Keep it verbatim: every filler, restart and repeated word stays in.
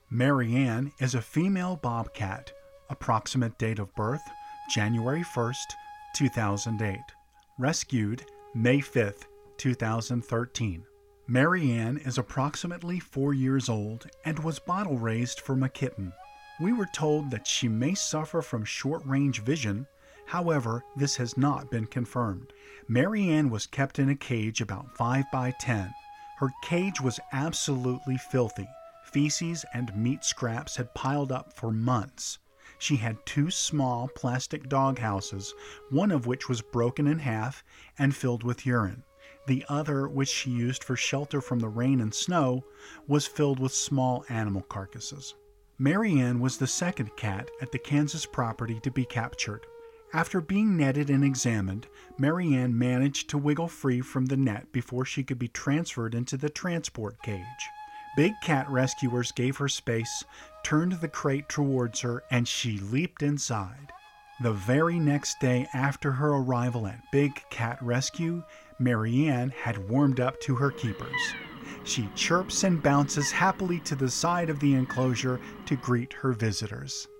Mary Ann is a female bobcat. Approximate date of birth, January first, two thousand eight. Rescued, May fifth, two thousand thirteen. Mary Ann is approximately four years old and was bottle raised from a kitten. We were told that she may suffer from short-range vision. However, this has not been confirmed. Mary Ann was kept in a cage about five by ten. Her cage was absolutely filthy. Feces and meat scraps had piled up for months. She had two small plastic dog houses, one of which was broken in half and filled with urine. The other, which she used for shelter from the rain and snow, was filled with small animal carcasses. Mary Ann was the second cat at the Kansas property to be captured. After being netted and examined, Mary Ann managed to wiggle free from the net before she could be transferred into the transport cage. Big cat rescuers gave her space, turned the crate towards her, and she leaped inside. The very next day after her arrival at Big Cat Rescue, Mary Ann had warmed up to her keepers. She chirps and bounces happily to the side of the enclosure to greet her visitors.